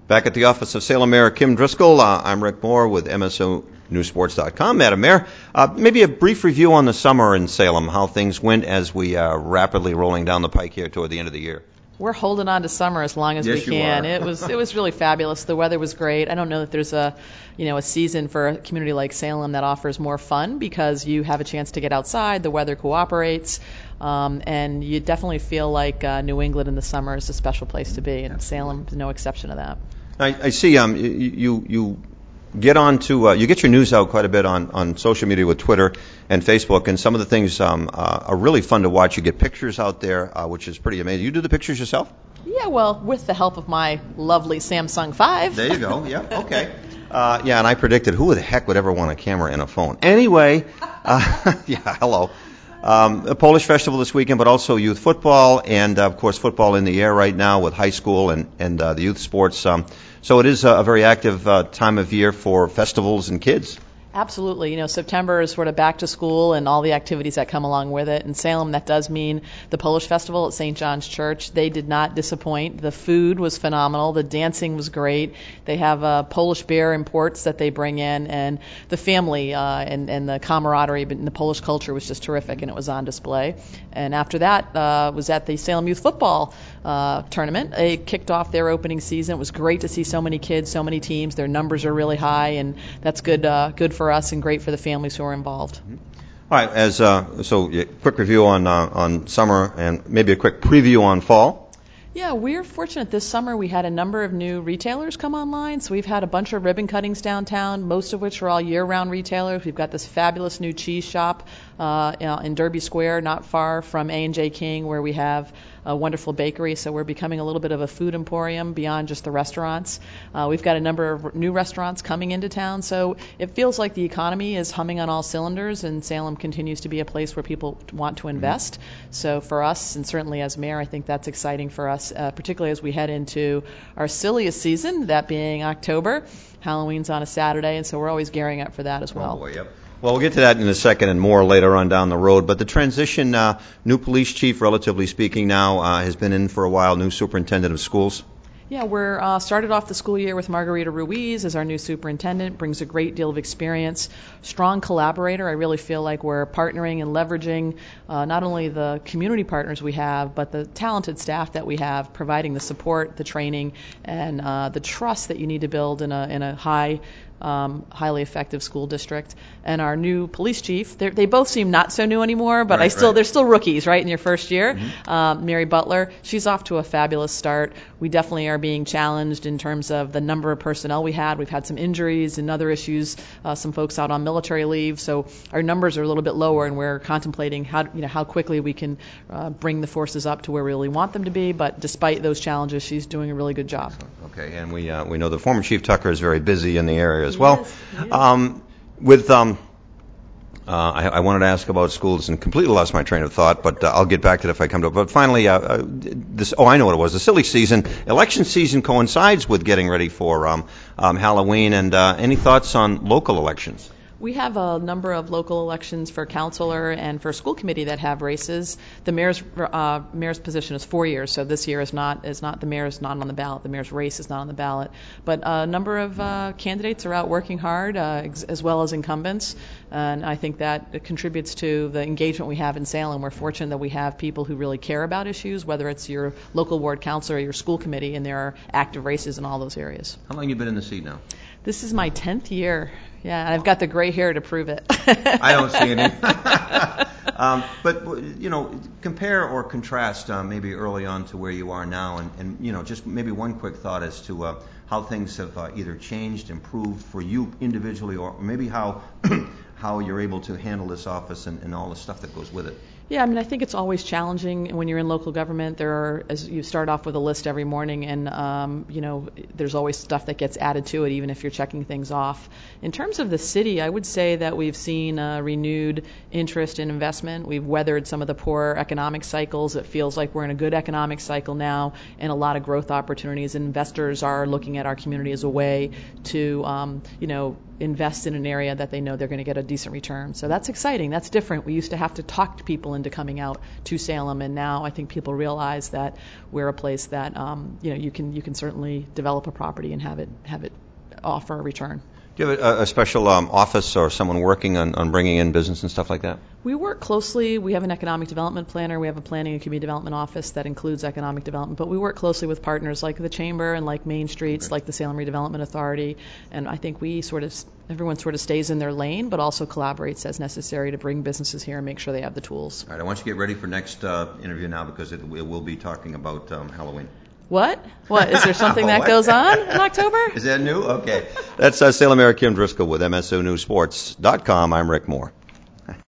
Back at the office of Salem Mayor Kim Driscoll, I'm Rick Moore with MSONewsports.com. Madam Mayor, maybe a brief review on the summer in Salem, how things went as we are rapidly rolling down the pike here toward the end of the year. We're holding on to summer as long as we can. It was really fabulous. The weather was great. I don't know that there's a season for a community like Salem that offers more fun because you have a chance to get outside, the weather cooperates, and you definitely feel like New England in the summer is a special place to be, and Absolutely. Salem is no exception to that. I see you get you get your news out quite a bit on social media with Twitter and Facebook, and some of the things are really fun to watch. You get pictures out there, which is pretty amazing. You do the pictures yourself? Yeah, well, with the help of my lovely Samsung 5. There you go. Yeah, okay. And I predicted who the heck would ever want a camera and a phone. Anyway, hello. A Polish festival this weekend, but also youth football and, of course, football in the air right now with high school and the youth sports. So it is a very active time of year for festivals and kids. Absolutely. September is sort of back to school and all the activities that come along with it. In Salem, that does mean the Polish Festival at St. John's Church. They did not disappoint. The food was phenomenal. The dancing was great. They have Polish beer imports that they bring in, and the family and the camaraderie in the Polish culture was just terrific, and it was on display. And after that was at the Salem Youth Football tournament. They kicked off their opening season. It was great to see so many kids, so many teams. Their numbers are really high, and that's good for us and great for the families who are involved. All right, so a quick review on summer and maybe a quick preview on fall. Yeah, we're fortunate this summer. We had a number of new retailers come online. So we've had a bunch of ribbon cuttings downtown, most of which are all year-round retailers. We've got this fabulous new cheese shop in Derby Square, not far from A&J King, where we have a wonderful bakery. So we're becoming a little bit of a food emporium beyond just the restaurants. We've got a number of new restaurants coming into town. So it feels like the economy is humming on all cylinders, and Salem continues to be a place where people want to invest. So for us, and certainly as mayor, I think that's exciting for us, particularly as we head into our silliest season, that being October. Halloween's on a Saturday, and so we're always gearing up for that as well. Oh boy, yep. Well, we'll get to that in a second and more later on down the road. But the transition, new police chief, relatively speaking now, has been in for a while, new superintendent of schools. Yeah, we're started off the school year with Margarita Ruiz as our new superintendent, brings a great deal of experience, strong collaborator. I really feel like we're partnering and leveraging not only the community partners we have, but the talented staff that we have, providing the support, the training, and the trust that you need to build in a highly effective school district. And our new police chief, they both seem not so new anymore, but they're still rookies, right, in your first year. Mm-hmm. Mary Butler, she's off to a fabulous start. We definitely are being challenged in terms of the number of personnel we had. We've had some injuries and other issues, some folks out on military leave, so our numbers are a little bit lower, and we're contemplating how quickly we can bring the forces up to where we really want them to be. But despite those challenges, she's doing a really good job. Okay, and we know the former Chief Tucker is very busy in the area as well. Yes. I wanted to ask about schools and completely lost my train of thought, but I'll get back to it if I come to it. But finally, I know what it was. The silly season, election season coincides with getting ready for Halloween. And any thoughts on local elections? We have a number of local elections for councilor and for school committee that have races. The mayor's position is 4 years, so this year is not the mayor's not on the ballot. The mayor's race is not on the ballot, but a number of candidates are out working hard, as well as incumbents, and I think that contributes to the engagement we have in Salem. We're fortunate that we have people who really care about issues, whether it's your local ward councilor or your school committee, and there are active races in all those areas. How long have you been in the seat now? This is my 10th year. Yeah, and I've got the gray hair to prove it. I don't see any. But compare or contrast maybe early on to where you are now, and just maybe one quick thought as to how things have either changed, improved for you individually, or maybe how you're able to handle this office and all the stuff that goes with it. Yeah, I think it's always challenging when you're in local government. As you start off with a list every morning, and there's always stuff that gets added to it, even if you're checking things off. In terms of the city, I would say that we've seen a renewed interest in investment. We've weathered some of the poor economic cycles. It feels like we're in a good economic cycle now, and a lot of growth opportunities. Investors are looking at our community as a way to, invest in an area that they know they're going to get a decent return. So that's exciting. That's different. We used to have to talk to people into coming out to Salem, and now I think people realize that we're a place that you can certainly develop a property and have it offer a return. Do you have a special office or someone working on bringing in business and stuff like that? We work closely. We have an economic development planner. We have a planning and community development office that includes economic development. But we work closely with partners like the Chamber and like Main Streets, like the Salem Redevelopment Authority. And I think everyone sort of stays in their lane, but also collaborates as necessary to bring businesses here and make sure they have the tools. All right, I want you to get ready for next interview now because it will be talking about Halloween. What? Is there something that goes on in October? Is that new? Okay. That's Salem Mayor Kim Driscoll with MSO News Sports.com. I'm Rick Moore.